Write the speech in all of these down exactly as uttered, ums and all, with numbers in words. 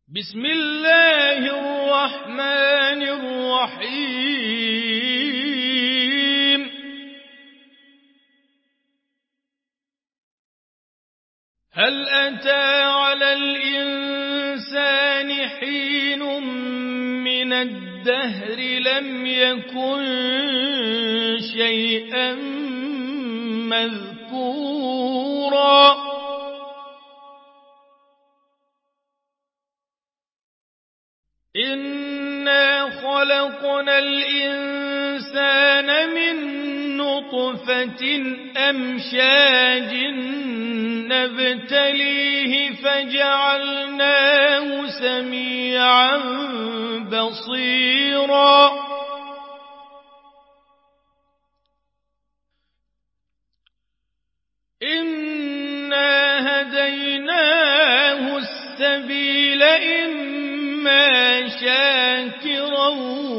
بسم الله الرحمن الرحيم هل أتى على الإنسان حين من الدهر لم يكن شيئا مذكورا إنا خلقنا الإنسان من نطفة أمشاج نبتليه فجعلناه سميعا بصيرا إنا هديناه السبيل إما شاكرا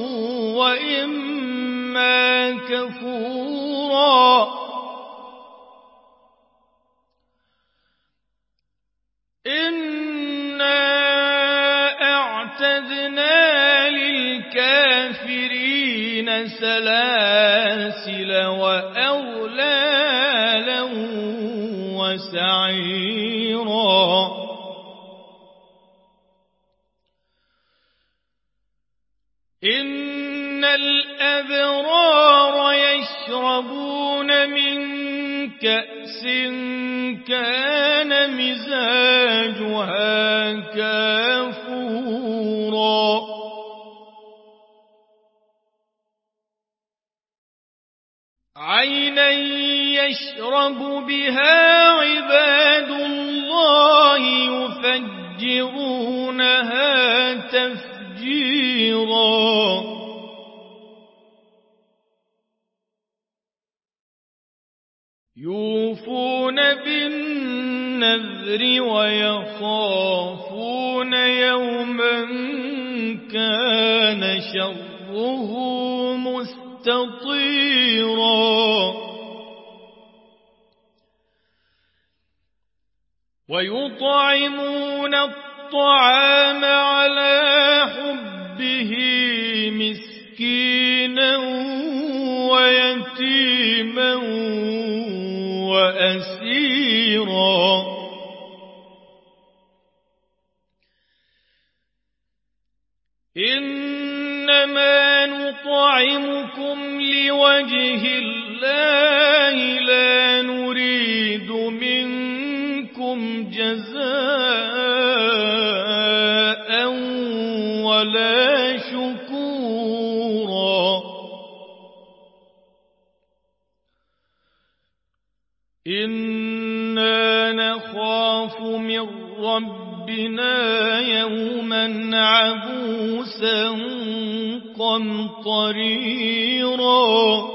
وإما كفورا إنا أعتدنا للكافرين سلاسل وأغلالا وسعيرا إن الأبرار يشربون من كأس كان مزاجها كافورا عينا يشرب بها عباد الله يفجرونها تفجيرا يوفون بالنذر ويخافون يوما كان شره مستطيرا ويطعمون الطعام على حبه مسكينا ويتيما وأسيرا إنما نطعمكم لوجه الله لا نريد منكم جزاء ولا شكورا إنا نخاف من ربنا يوما عبوسا قمطريرا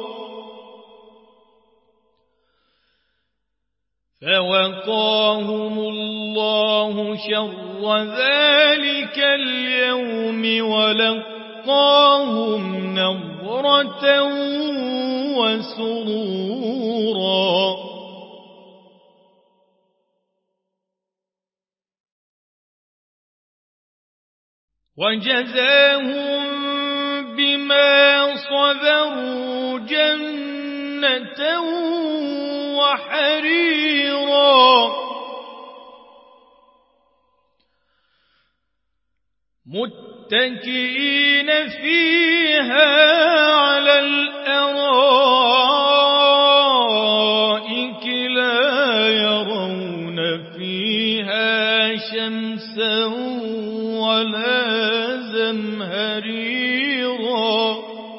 فوقاهم الله شر ذلك اليوم ولقاهم نضرة وسرورا وجزاهم بما صبروا جنة وحريرا متكئين فيها على الأرائك لا يرون فيها شمسا ولا زمهريرا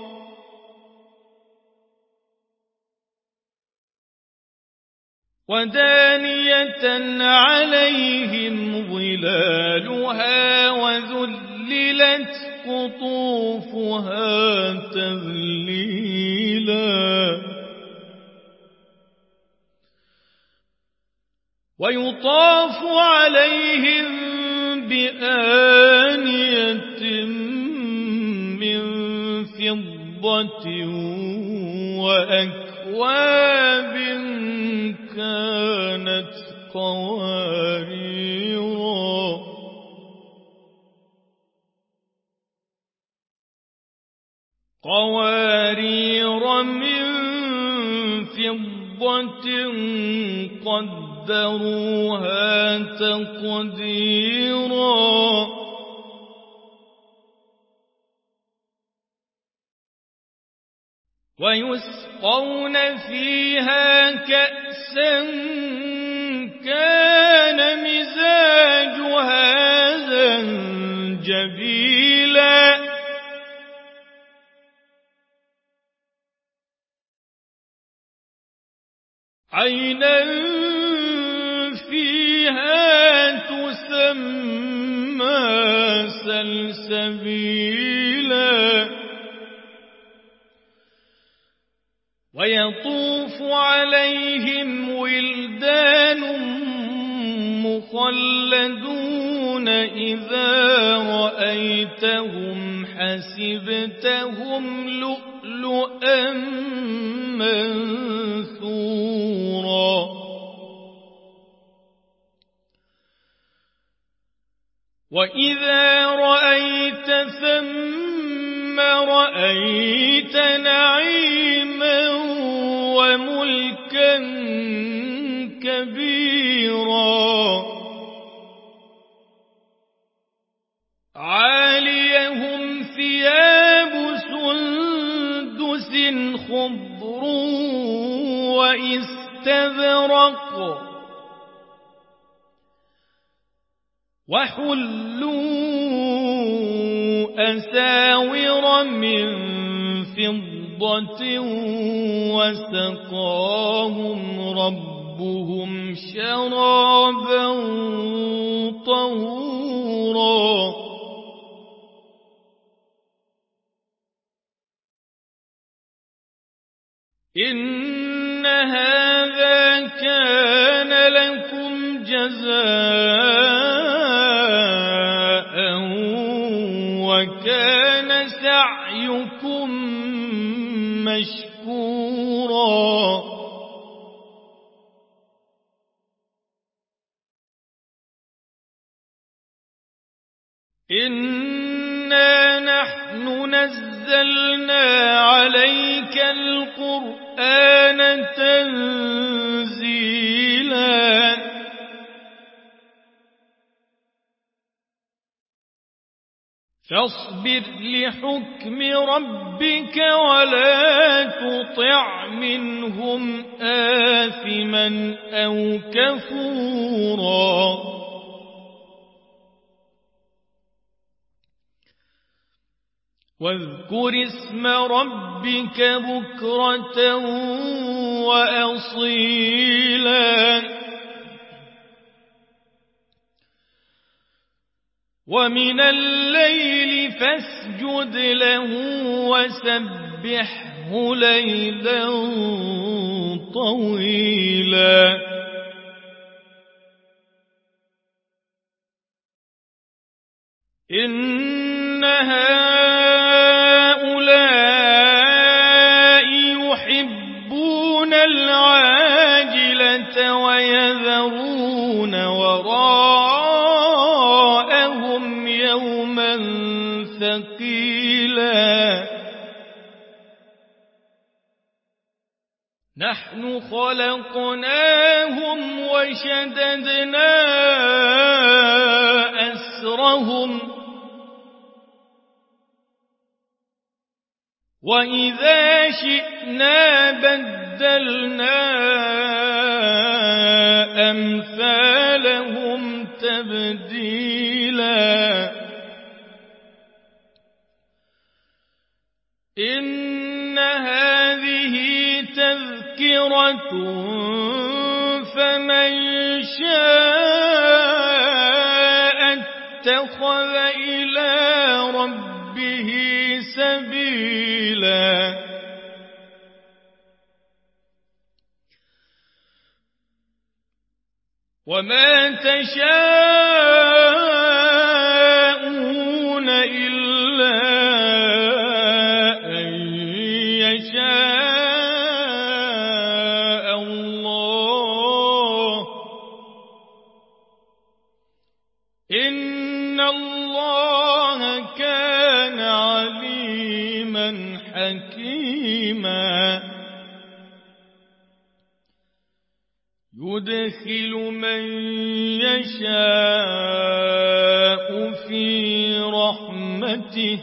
ودانية عليهم ظلالها وذللت قطوفها تذليلا ويطاف عليهم بآنية من فضة وأكواب كانت قواريرا قوارير من فضة قدروها تقديرا ويسقون فيها كأسا كان مزاجها زنجبيلا عينا فيها تسمى سلسبيلا ويطوف عليهم ولدان مخلدون إذا رأيتهم حسبتهم لؤلؤا منثورا وإذا رأيت ثم رأيت نعيما وملكا كبيرا عاليهم ثياب سندس خضر واستبرق وحلوا أساور من فضة وسقاهم ربهم شرابا طهورا إن هذا كان لكم جزاء وكان سعيكم مشكورا إنا نحن نزلنا عليك القرآن تنزيلا فاصبر لحكم ربك ولا تطع منهم آثما أو كفورا واذكر اسم ربك بكرة وأصيلا ومن الليل فاسجد له وسبحه ليلا طويلا إن هؤلاء يحبون العاجلة ويذرون وراءهم يوما ثقيلا نحن خلقناهم وشددنا أسرهم وإذا شئنا بدلنا أمثالهم تبديلا إن هذه تذكرة فمن شاء اتخذ إلى ربه سبيلا وما تشاءون إلا أن يشاء الله إن الله كان عليما حكيما يدخل من يشاء في رحمته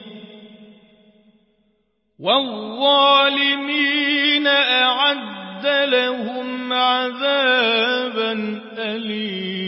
والظالمين أعد لهم عذابا أليما